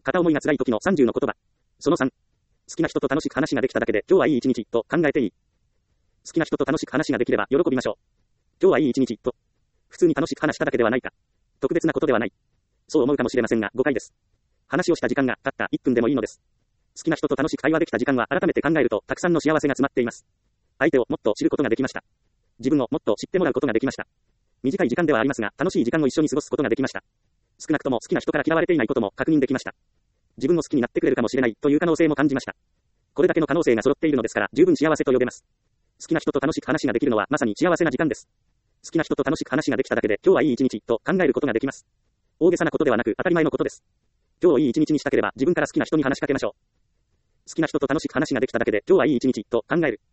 片思いが辛い時の30の言葉。その3。好きな人と楽しく話ができただけで今日はいい一日と考えていい。好きな人と楽しく話ができれば喜びましょう。今日はいい一日と。普通に楽しく話しただけではないか。特別なことではない。そう思うかもしれませんが誤解です。話をした時間がたった1分でもいいのです。好きな人と楽しく会話できた時間は改めて考えるとたくさんの幸せが詰まっています。相手をもっと知ることができました。自分をもっと知ってもらうことができました。短い時間ではありますが楽しい時間を一緒に過ごすことができました。少なくとも好きな人から嫌われていないことも確認できました。自分を好きになってくれるかもしれないという可能性も感じました。これだけの可能性が揃っているのですから十分幸せと呼べます。好きな人と楽しく話ができるのはまさに幸せな時間です。好きな人と楽しく話ができただけで今日はいい一日と考えることができます。大げさなことではなく当たり前のことです。今日をいい一日にしたければ自分から好きな人に話しかけましょう。好きな人と楽しく話ができただけで今日はいい一日と考える。